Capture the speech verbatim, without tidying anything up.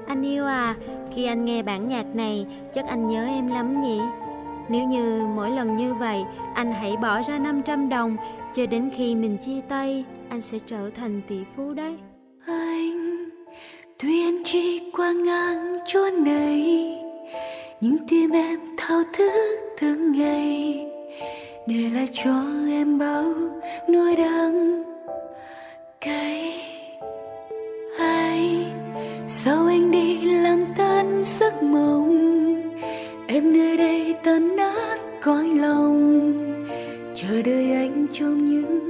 Anh yêu à, khi anh nghe bản nhạc này, chắc anh nhớ em lắm nhỉ? Nếu như mỗi lần như vậy, anh hãy bỏ ra năm trăm đồng, cho đến khi mình chia tay, anh sẽ trở thành tỷ phú đấy. Anh, tuy anh chỉ qua ngang chỗ này, nhưng tim em thao thức từng ngày, để lại cho em bao nỗi đắng cay. Anh, sao anh đi làm tan giấc mộng, em nơi đây tan nát cõi lòng, chờ đợi anh trong những